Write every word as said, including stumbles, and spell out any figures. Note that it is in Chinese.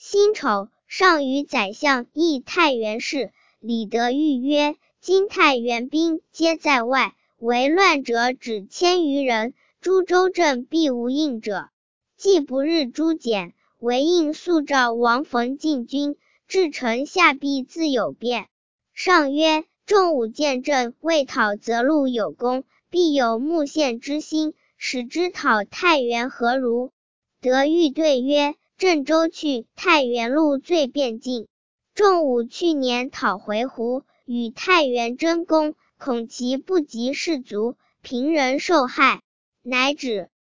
辛丑，上虞宰相诣太原事。李德裕曰：今太原兵皆在外，为乱者只千余人，诸州镇必无应者。既不日诸简，唯应速召王冯进军，至城下必自有变。上曰：仲武见朕未讨则路有功，必有慕献之心，使之讨太原何如？德裕对曰：郑州去太原路最便近。仲武去年讨回鹘，与太原争功，恐其不及士卒，平人受害，乃止。